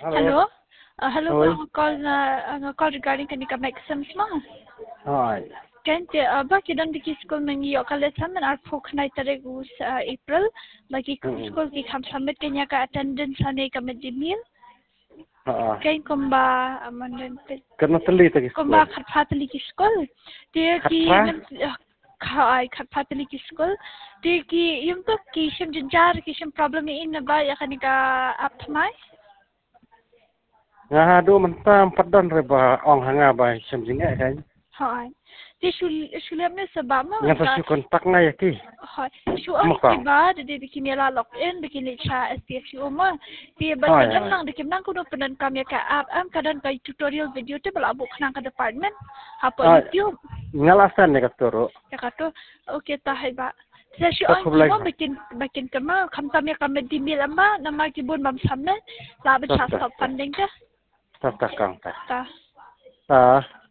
Hello. Hello. Hello po, Oi. ang call regarding kanika Maxim mo. Hi. Kente ba kidan di school mangi okalet saman ar phok nai tarek us April bagi school ki kham submit kanya ka attendance hane ka medimil. Kain kumba amandan Karena teli tadi kumba sekolah. khat phatli ki school. Dia ki khai khat phatli ki school. Dia ki yung to ki shim jar ki shim problem in ba ya kanika apnai. Ngah adu mentam padan reba ong hanga ba semjinga kan. Hai. Dia sulam ni sebab ma. Yang saya kontak na yaki. Hai. Suam tiba dia bikin dia login bikin dia SPFU ma. Dia berkadang nang dikim nang kuno penan kami ka app kadang kai tutorial video tu belabuk nang ke department. Apa YouTube. Ngalasan ya katoro. Ya kata okey tahi ba. Saya suam bikin kema kami di mil amba nama kibun mam samne la becas funding dah. Tak kang ta. Ta.